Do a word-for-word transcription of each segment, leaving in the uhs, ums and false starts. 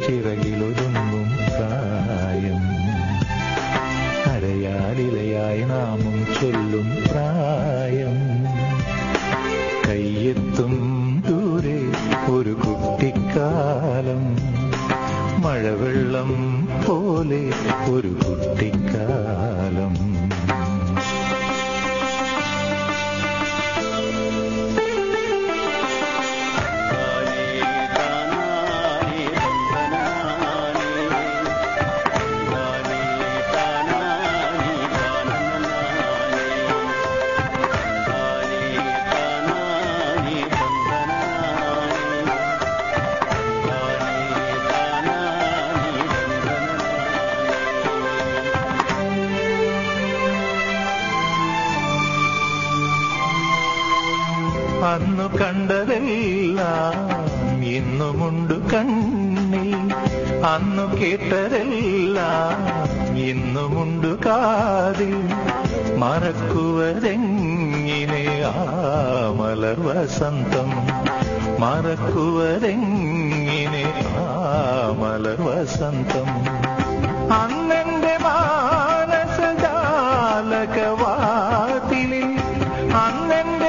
ചിറകിലൊതുങ്ങും പ്രായം, അരയാലിലയായി നാമം ചൊല്ലും പ്രായം. കയ്യെത്തും ദൂരെ ഒരു കുട്ടിക്കാലം, മഴവെള്ളം പോലെ ഒരു കുട്ടിക്കാലം. അന്നു കണ്ടതെല്ലാം ഇന്നുമുണ്ട് കണ്ണിൽ, അന്നു കേട്ടതെല്ലാം ഇന്നുമുണ്ട് കാതിൽ. മറക്കുവതെങ്ങിനെ ആ മലർ വസന്തം, മറക്കുവതെങ്ങിനെ ആ മലർ വസന്തം. അന്നെന്റെ മാനസജാലകവാതിലിൽ, അന്നെന്റെ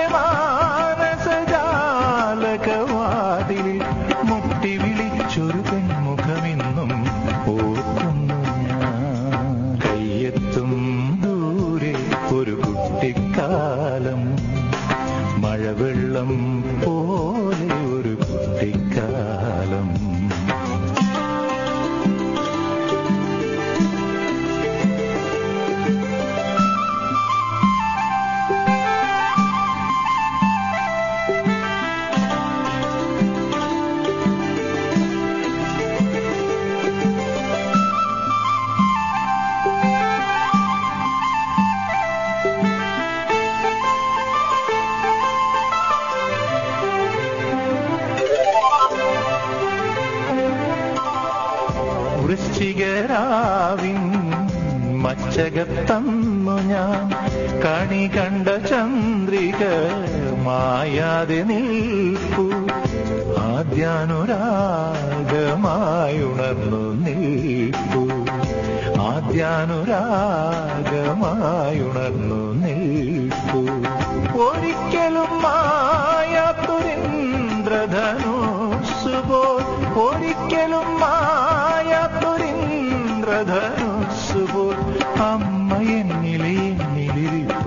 വാതിൽ മുട്ടി വിളിച്ചൊരു പെൺമുഖമെന്നും ഓർക്കുന്നു ഞാൻ. കയ്യെത്തും ദൂരെ ഒരു കുട്ടിക്കാലം, മഴവെള്ളം പോലെ ഒരു കുട്ടിക്കാലം. വൃശ്ചികരാവിൻ മച്ചകത്തന്നു ഞാൻ, കണി കണ്ട ചന്ദ്രിക മായാതെ നിൽപ്പു. ആദ്യാനുരാഗമായുണർന്നു നിൽപ്പു, ആദ്യാനുരാഗമായുണർന്നു നിൽപ്പു. ഒരിക്കലും മായാത്തുരിന്ദ്രധനുസ്സുപോൽ, ഒരിക്കലും മായാത്തുരിന്ദ്രധനുസ്സുപോൽ. അമ്മ എന്നിലെ എന്നിലിരിപ്പു